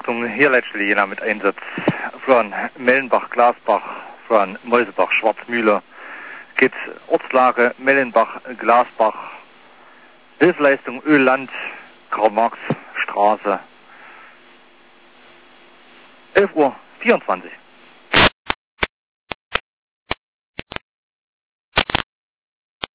Achtung, hier letztlich jeder mit Einsatz von Mellenbach, Glasbach, von Mäusebach, Schwarzmühle, geht Ortslage Mellenbach, Glasbach, Hilfsleistung Ölland, Karl-Marx-Straße, 11:24 Uhr.